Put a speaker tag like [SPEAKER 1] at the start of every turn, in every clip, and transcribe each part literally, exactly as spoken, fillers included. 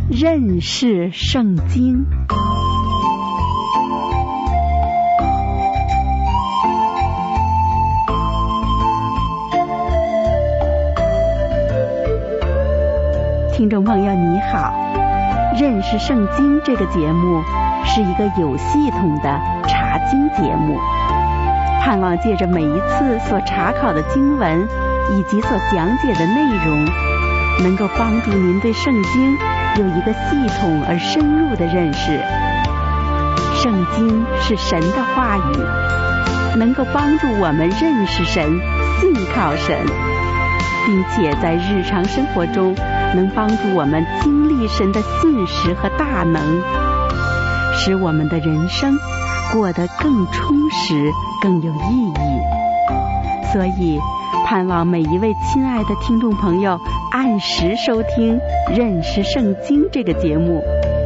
[SPEAKER 1] 认识圣经。听众朋友你好，认识圣经这个节目是一个有系统的查经节目，盼望借着每一次所查考的经文以及所讲解的内容，能够帮助您对圣经有一个系统而深入的认识。圣经是神的话语，能够帮助我们认识神、信靠神，并且在日常生活中能帮助我们经历神的信实和大能，使我们的人生过得更充实、更有意义。所以盼望每一位亲爱的听众朋友按时收听《认识圣经》这个节目。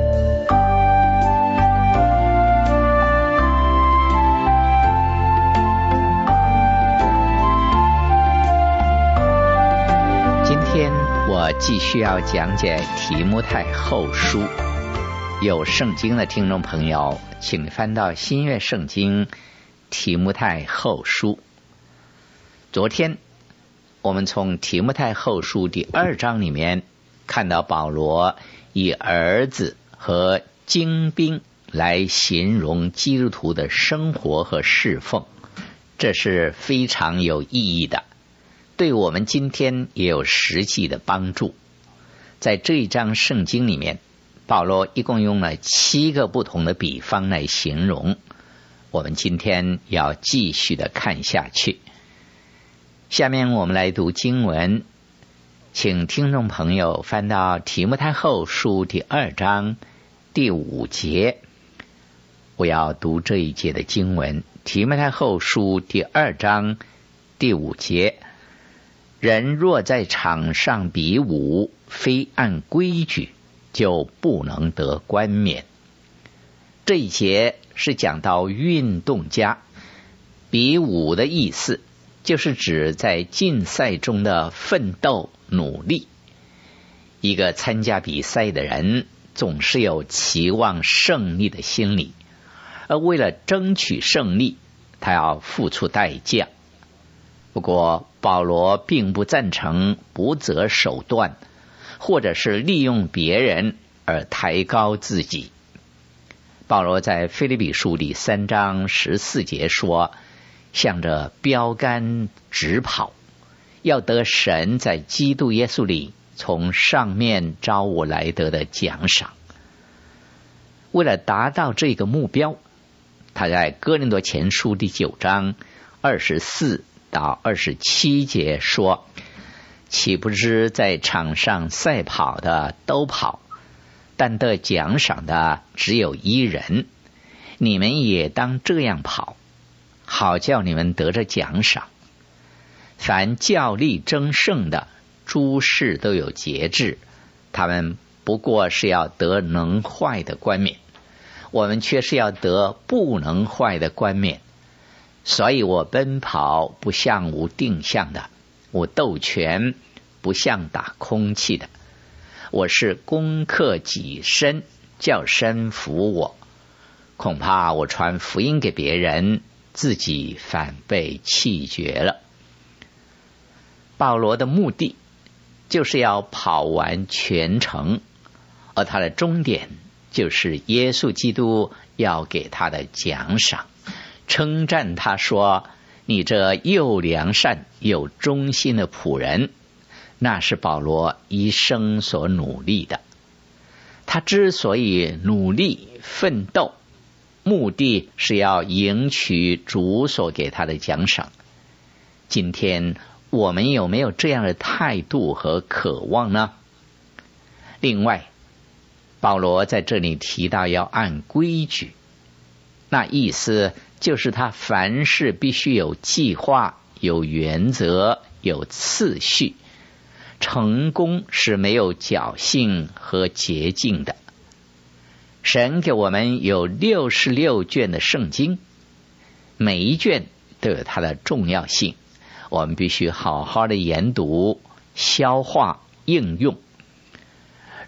[SPEAKER 2] 今天我继续要讲解提摩太后书。有圣经的听众朋友，请翻到新约圣经提摩太后书。昨天我们从提摩太后书第二章里面看到保罗以儿子和精兵来形容基督徒的生活和侍奉，这是非常有意义的，对我们今天也有实际的帮助。在这一章圣经里面，保罗一共用了七个不同的比方来形容，我们今天要继续的看下去。下面我们来读经文，请听众朋友翻到提摩太后书第二章第五节。我要读这一节的经文，提摩太后书第二章第五节。人若在场上比武，非按规矩，就不能得冠冕。这一节是讲到运动家，比武的意思就是指在竞赛中的奋斗努力。一个参加比赛的人总是有期望胜利的心理，而为了争取胜利，他要付出代价。不过保罗并不赞成不择手段，或者是利用别人而抬高自己。保罗在腓立比书第三章十四节说，向着标杆直跑，要得神在基督耶稣里从上面招我来得的奖赏。为了达到这个目标，他在哥林多前书第九章二十四到二十七节说，岂不知在场上赛跑的都跑，但得奖赏的只有一人，你们也当这样跑，好叫你们得着奖赏。凡较力争胜的，诸事都有节制，他们不过是要得能坏的冠冕，我们却是要得不能坏的冠冕。所以我奔跑不像无定向的，我斗拳不像打空气的，我是攻克己身，叫身服我。恐怕我传福音给别人，自己反被弃绝了。保罗的目的就是要跑完全程，而他的终点就是耶稣基督要给他的奖赏，称赞他说，你这又良善又忠心的仆人。那是保罗一生所努力的。他之所以努力奋斗，目的是要赢取主所给他的奖赏。今天我们有没有这样的态度和渴望呢？另外，保罗在这里提到要按规矩，那意思就是他凡事必须有计划、有原则、有次序，成功是没有侥幸和捷径的。神给我们有六十六卷的圣经，每一卷都有它的重要性，我们必须好好的研读、消化、应用。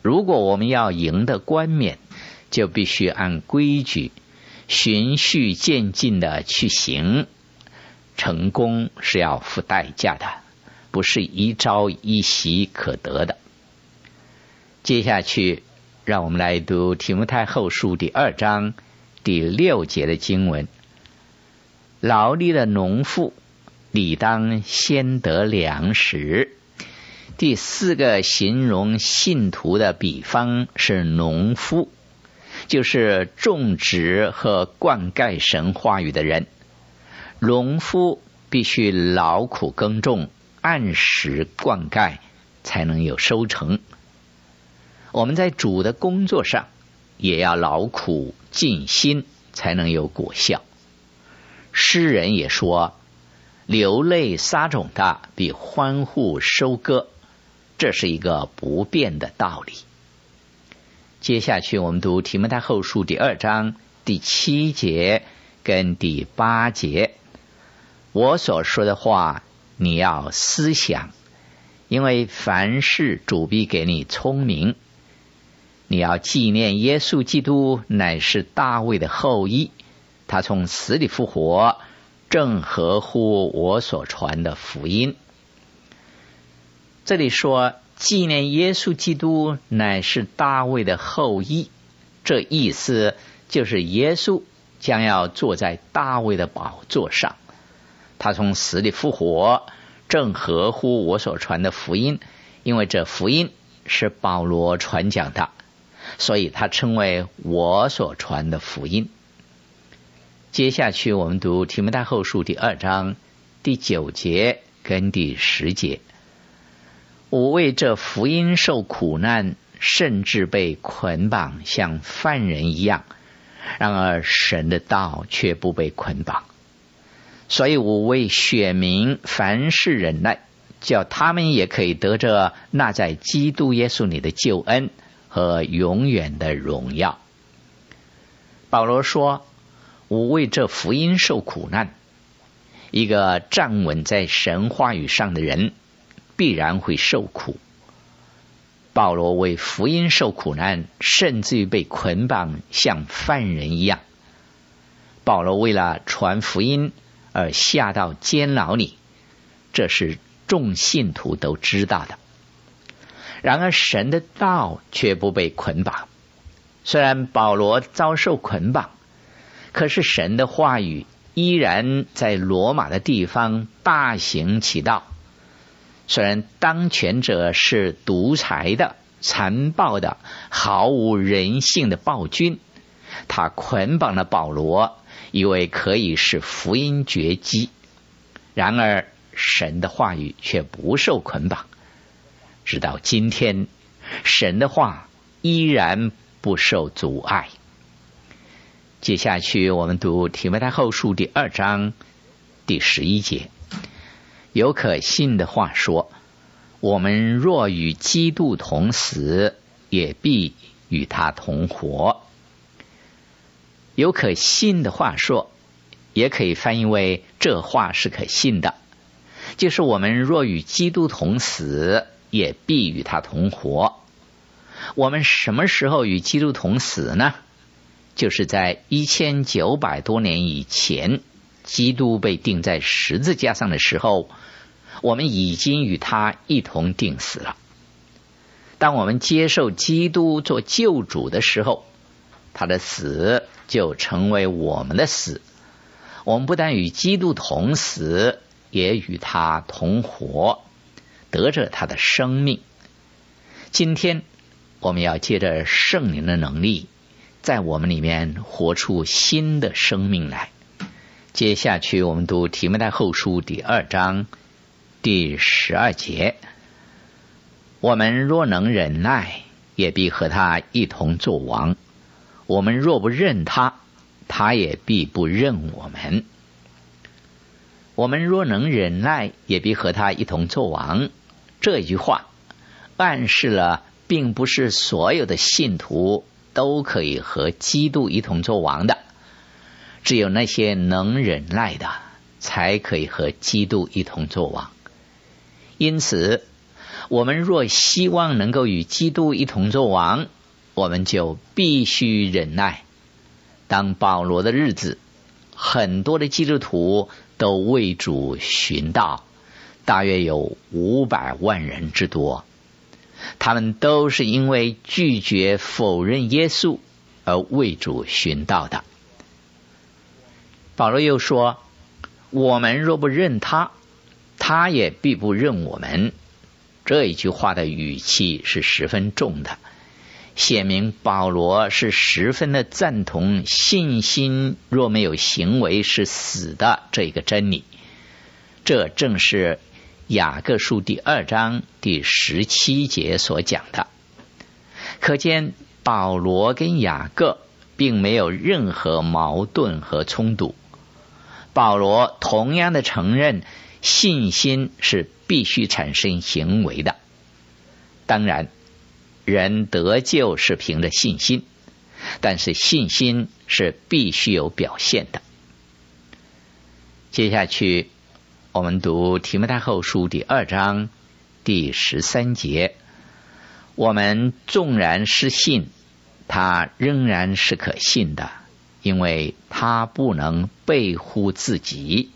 [SPEAKER 2] 如果我们要赢得冠冕，就必须按规矩循序渐进的去行。成功是要付代价的，不是一朝一夕可得的。接下去让我们来读提摩太后书第二章第六节的经文。劳力的农妇理当先得粮食。第四个形容信徒的比方是农夫，就是种植和灌溉神话语的人。农夫必须劳苦耕种，按时灌溉，才能有收成。我们在主的工作上也要劳苦尽心，才能有果效。诗人也说，流泪撒种的比欢呼收割，这是一个不变的道理。接下去我们读提摩太后书第二章第七节跟第八节。我所说的话你要思想，因为凡事主必给你聪明。你要纪念耶稣基督乃是大卫的后裔，他从死里复活，正合乎我所传的福音。这里说纪念耶稣基督乃是大卫的后裔，这意思就是耶稣将要坐在大卫的宝座上，他从死里复活，正合乎我所传的福音。因为这福音是保罗传讲的，所以他称为我所传的福音。接下去我们读提摩太后书第二章第九节跟第十节。我为这福音受苦难，甚至被捆绑，像犯人一样，然而神的道却不被捆绑。所以我为选民凡事忍耐，叫他们也可以得着那在基督耶稣里的救恩和永远的荣耀。保罗说，我为这福音受苦难。一个站稳在神话语上的人必然会受苦。保罗为福音受苦难，甚至于被捆绑，像犯人一样。保罗为了传福音而下到监牢里，这是众信徒都知道的。然而神的道却不被捆绑。虽然保罗遭受捆绑，可是神的话语依然在罗马的地方大行其道。虽然当权者是独裁的、残暴的、毫无人性的暴君，他捆绑了保罗，以为可以使福音绝迹。然而神的话语却不受捆绑，直到今天，神的话依然不受阻碍。接下去我们读提摩太后书第二章第十一节。有可信的话说，我们若与基督同死，也必与他同活。有可信的话说，也可以翻译为这话是可信的，就是我们若与基督同死，也必与他同活。我们什么时候与基督同死呢？就是在一千九百多年以前，基督被钉在十字架上的时候，我们已经与他一同钉死了。当我们接受基督做救主的时候，他的死就成为我们的死。我们不但与基督同死，也与他同活，得着他的生命。今天我们要借着圣灵的能力，在我们里面活出新的生命来。接下去我们读提摩太后书第二章第十二节。我们若能忍耐，也必和他一同作王；我们若不认他，他也必不认我们。我们若能忍耐，也必和他一同作王。这句话暗示了，并不是所有的信徒都可以和基督一同作王的，只有那些能忍耐的才可以和基督一同作王。因此我们若希望能够与基督一同作王，我们就必须忍耐。当保罗的日子，很多的基督徒都为主寻道，大约有五百万人之多。他们都是因为拒绝否认耶稣而为主寻道的。保罗又说，我们若不认他，他也必不认我们。这一句话的语气是十分重的，显明保罗是十分的赞同信心若没有行为是死的这个真理。这正是雅各书第二章第十七节所讲的。可见保罗跟雅各并没有任何矛盾和冲突。保罗同样的承认信心是必须产生行为的。当然，人得救是凭着信心，但是信心是必须有表现的。接下去我们读提摩太后书第二章第十三节，我们纵然失信，他仍然是可信的，因为他不能背乎自己。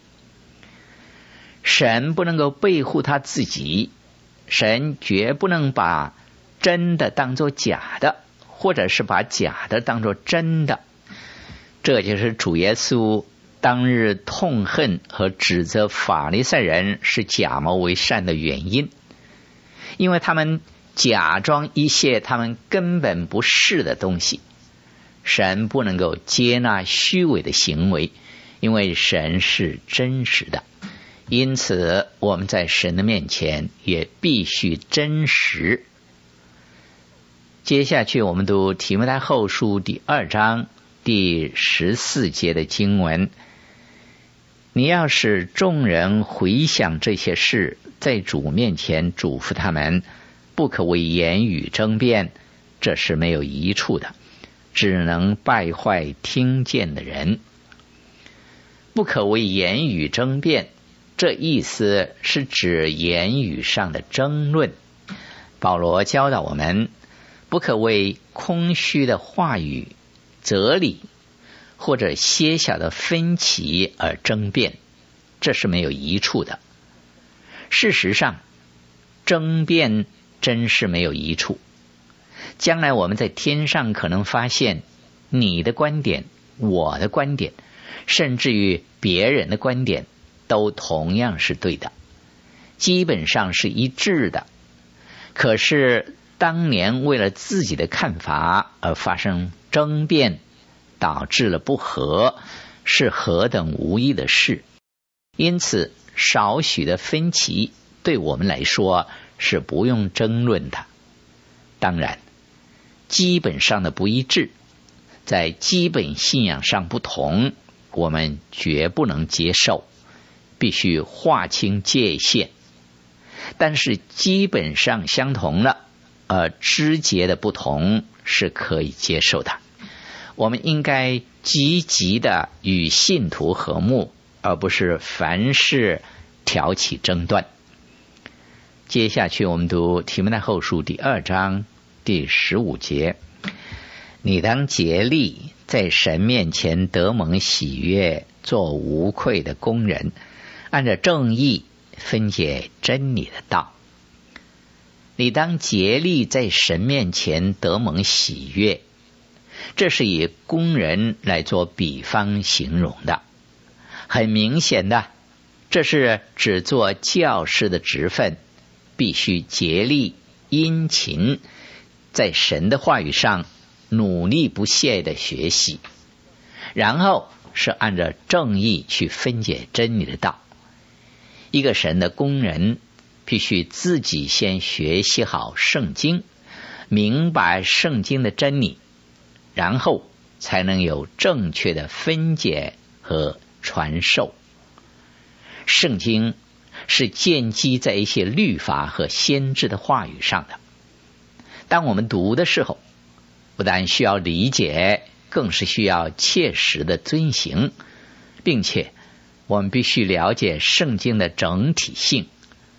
[SPEAKER 2] 神不能够背乎他自己，神绝不能把真的当作假的，或者是把假的当作真的。这就是主耶稣当日痛恨和指责法利赛人是假冒为善的原因，因为他们假装一些他们根本不是的东西。神不能够接纳虚伪的行为，因为神是真实的。因此我们在神的面前也必须真实。接下去我们读提摩太后书第二章第十四节的经文，你要使众人回想这些事，在主面前嘱咐他们，不可为言语争辩，这是没有益处的，只能败坏听见的人。不可为言语争辩，这意思是指言语上的争论。保罗教导我们，不可为空虚的话语、哲理或者些小的分歧而争辩，这是没有益处的。事实上，争辩真是没有益处。将来我们在天上可能发现，你的观点、我的观点，甚至于别人的观点都同样是对的，基本上是一致的。可是当年为了自己的看法而发生争辩，导致了不和，是何等无益的事。因此少许的分歧对我们来说是不用争论的。当然，基本上的不一致，在基本信仰上不同，我们绝不能接受，必须划清界限。但是基本上相同了，而枝节的不同是可以接受的。我们应该积极的与信徒和睦，而不是凡事挑起争端。接下去我们读提摩太后书第二章第十五节，你当竭力在神面前得蒙喜悦，做无愧的工人，按着正义分解真理的道。你当竭力在神面前得蒙喜悦，这是以工人来做比方形容的。很明显的，这是指做教师的职分，必须竭力殷勤，在神的话语上努力不懈的学习，然后是按照正义去分解真理的道。一个神的工人必须自己先学习好圣经，明白圣经的真理，然后才能有正确的分解和传授。圣经是建基在一些律法和先知的话语上的。当我们读的时候，不但需要理解，更是需要切实的遵行，并且我们必须了解圣经的整体性，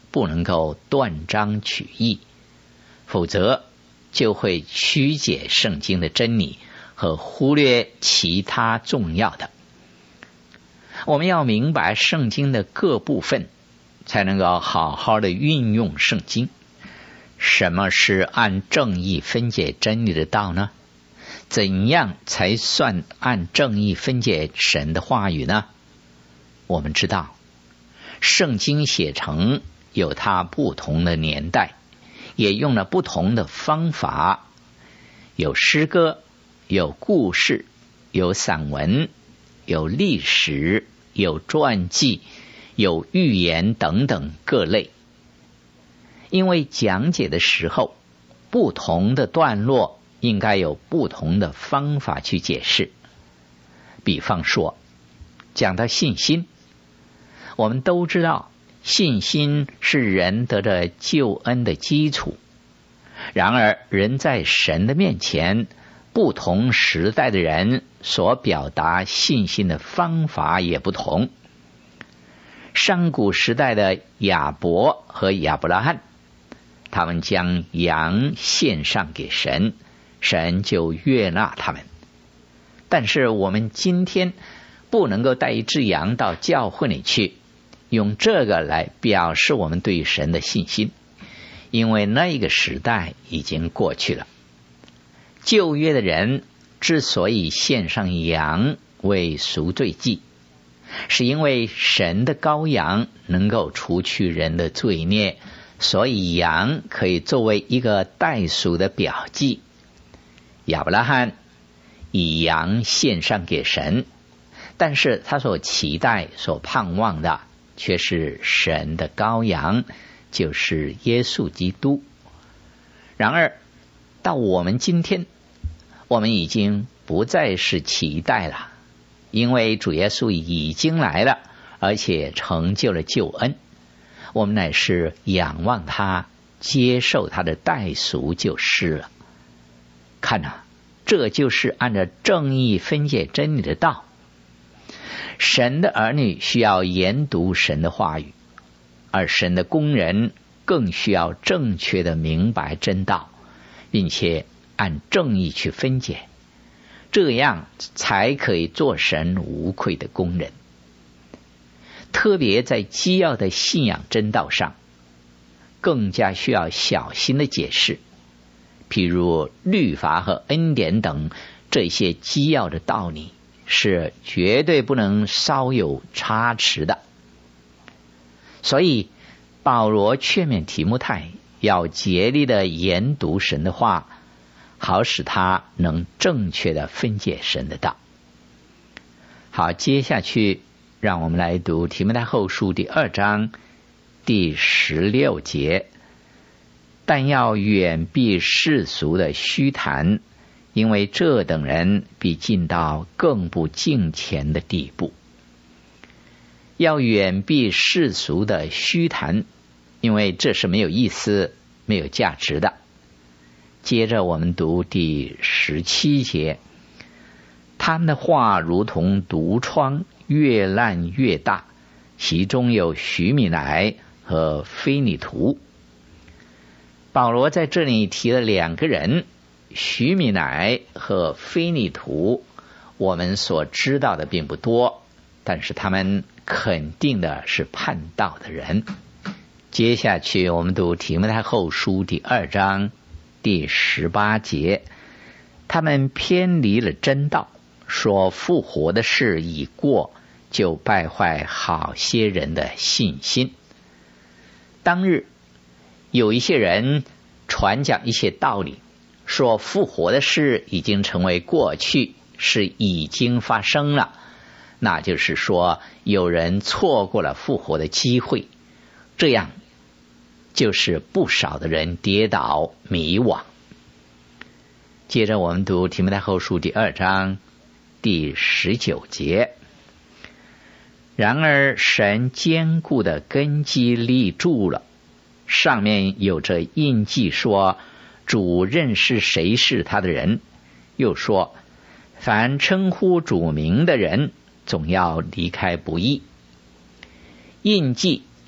[SPEAKER 2] 不能够断章取义，否则就会曲解圣经的真理和忽略其他重要的。我们要明白圣经的各部分，才能够好好的运用圣经。什么是按正义分解真理的道呢？怎样才算按正义分解神的话语呢？我们知道圣经写成有它不同的年代，也用了不同的方法，有诗歌，有故事，有散文，有历史，有传记，有寓言等等各类。因为讲解的时候，不同的段落应该有不同的方法去解释。比方说，讲到信心，我们都知道信心是人得着救恩的基础。然而人在神的面前，不同时代的人所表达信心的方法也不同。上古时代的亚伯和亚伯拉罕，他们将羊献上给神，神就悦纳他们。但是我们今天不能够带一只羊到教会里去，用这个来表示我们对神的信心，因为那个时代已经过去了。旧约的人之所以献上羊为赎罪祭，是因为神的羔羊能够除去人的罪孽，所以羊可以作为一个代赎的表记。亚伯拉罕以羊献上给神，但是他所期待所盼望的却是神的羔羊，就是耶稣基督。然而到我们今天，我们已经不再是期待了，因为主耶稣已经来了，而且成就了救恩。我们乃是仰望他，接受他的代赎就是了。看啊，这就是按照正义分解真理的道。神的儿女需要研读神的话语，而神的工人更需要正确的明白真道，并且按正义去分解，这样才可以做神无愧的工人。特别在基要的信仰真道上，更加需要小心的解释，譬如律法和恩典等这些基要的道理，是绝对不能稍有差池的。所以保罗劝勉提摩太要竭力的研读神的话，好使他能正确的分解神的道。好，接下去让我们来读提摩太后书第二章第十六节。但要远避世俗的虚谈，因为这等人必进到更不敬虔的地步。要远避世俗的虚谈，因为这是没有意思、没有价值的。接着我们读第十七节，他们的话如同毒疮，越烂越大，其中有许米乃和非尼图。保罗在这里提了两个人，许米乃和非尼图，我们所知道的并不多，但是他们肯定的是叛道的人。接下去我们读提摩太后书第二章第十八节，他们偏离了真道，说复活的事已过，就败坏好些人的信心。当日有一些人传讲一些道理，说复活的事已经成为过去，是已经发生了，那就是说有人错过了复活的机会，这样就是不少的人跌倒迷惘。接着我们读提摩太后书第二章第十九节，然而神坚固的根基立住了，上面有着印记说主认识谁是他的人，又说凡称呼主名的人总要离开不义。印记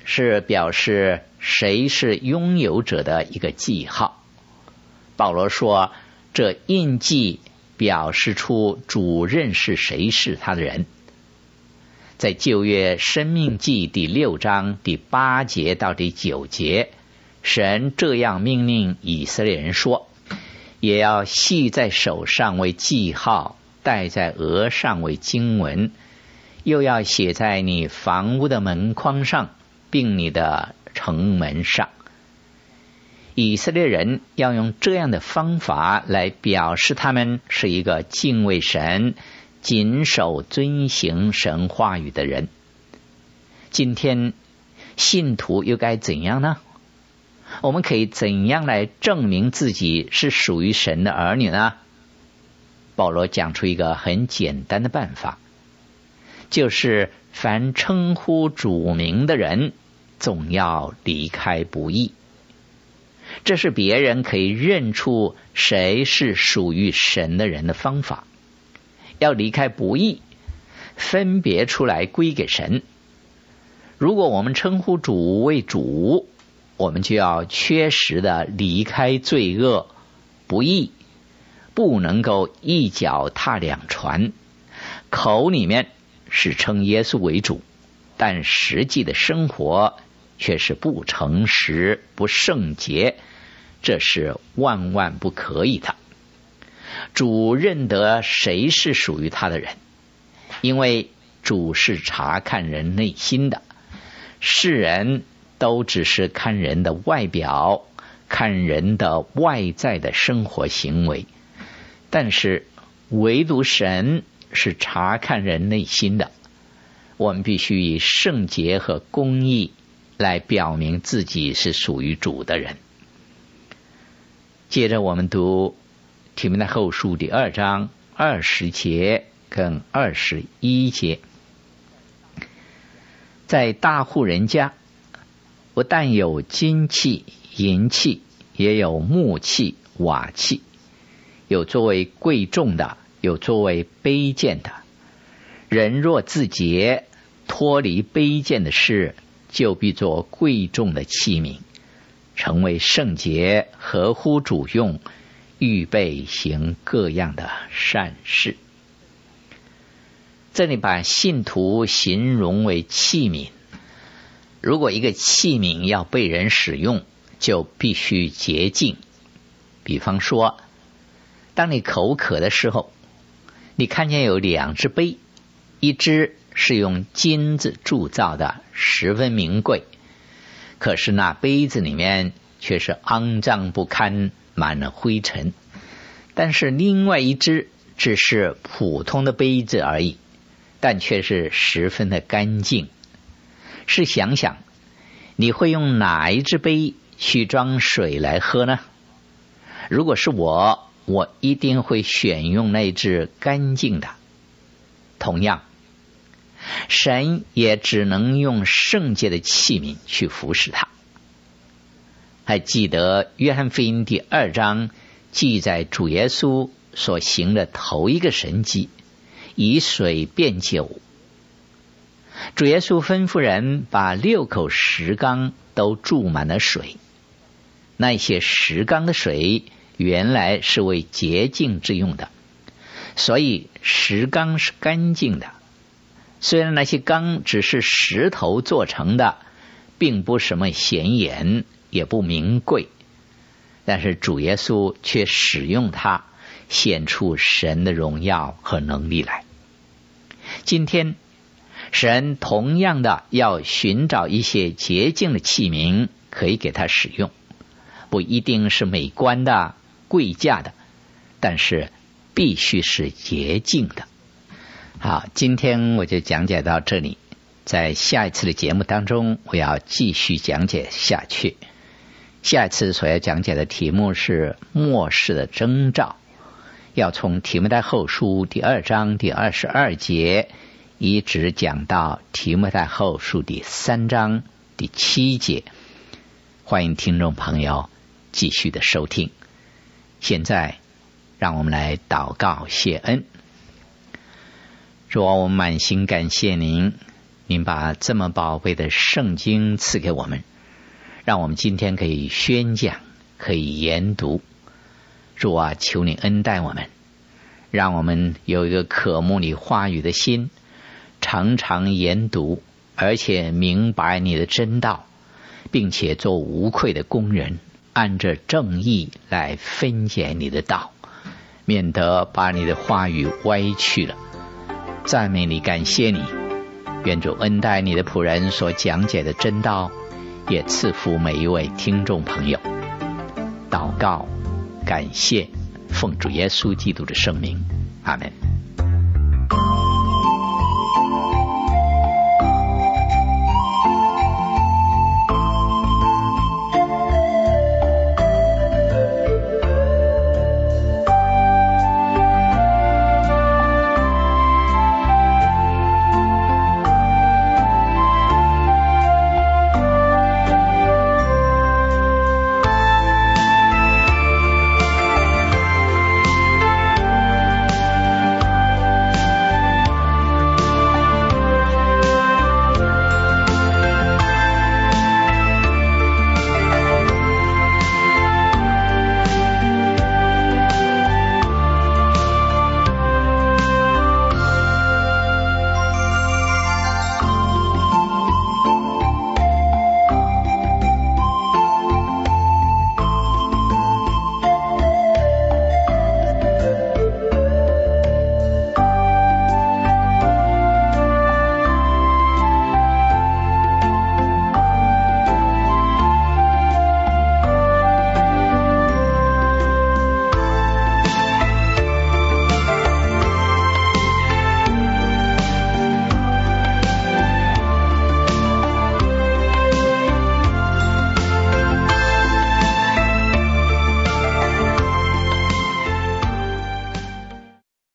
[SPEAKER 2] 是表示谁是拥有者的一个记号。保罗说，这印记表示出主认识谁是他的人。在旧约申命记第六章第八节到第九节，神这样命令以色列人说，也要系在手上为记号，戴在额上为经文，又要写在你房屋的门框上，并你的城门上。以色列人要用这样的方法来表示他们是一个敬畏神、谨守遵行神话语的人。今天信徒又该怎样呢？我们可以怎样来证明自己是属于神的儿女呢？保罗讲出一个很简单的办法，就是凡称呼主名的人，总要离开不义。这是别人可以认出谁是属于神的人的方法。要离开不义，分别出来归给神。如果我们称呼主为主，我们就要确实的离开罪恶不义，不能够一脚踏两船，口里面是称耶稣为主，但实际的生活却是不诚实不圣洁，这是万万不可以的。主认得谁是属于他的人，因为主是查看人内心的，世人都只是看人的外表，看人的外在的生活行为，但是唯独神是查看人内心的。我们必须以圣洁和公义来表明自己是属于主的人。接着我们读提摩太后书第二章二十节跟二十一节。在大户人家，不但有金器、银器，也有木器、瓦器，有作为贵重的，有作为卑贱的。人若自洁，脱离卑贱的事，就必作贵重的器皿，成为圣洁，合乎主用，预备行各样的善事。这里把信徒形容为器皿。如果一个器皿要被人使用，就必须洁净。比方说，当你口渴的时候，你看见有两只杯，一只是用金子铸造的，十分名贵，可是那杯子里面却是肮脏不堪，满了灰尘。但是另外一只只是普通的杯子而已，但却是十分的干净。试想想，你会用哪一只杯去装水来喝呢？如果是我，我一定会选用那只干净的。同样，神也只能用圣洁的器皿去服侍他。还记得约翰福音第二章记载主耶稣所行的头一个神迹，以水变酒。主耶稣吩咐人把六口石缸都注满了水，那些石缸的水原来是为洁净之用的，所以石缸是干净的。虽然那些缸只是石头做成的，并不什么显眼，也不名贵，但是主耶稣却使用它，显出神的荣耀和能力来。今天神同样的要寻找一些洁净的器皿，可以给他使用，不一定是美观的、贵价的，但是必须是洁净的。好，今天我就讲解到这里，在下一次的节目当中，我要继续讲解下去。下一次所要讲解的题目是末世的征兆，要从提摩太后书第二章第二十二节一直讲到提摩太后书第三章第七节，欢迎听众朋友继续的收听。现在让我们来祷告谢恩。主啊，我们满心感谢您， 您把这么宝贝的圣经赐给我们，让我们今天可以宣讲，可以研读。主啊，求你恩待我们，让我们有一个渴慕你话语的心，常常研读，而且明白你的真道，并且做无愧的工人，按着正义来分解你的道，免得把你的话语歪曲了。赞美你，感谢你，愿主恩待你的仆人所讲解的真道，也赐福每一位听众朋友。祷告感谢，奉主耶稣基督的圣名，阿们。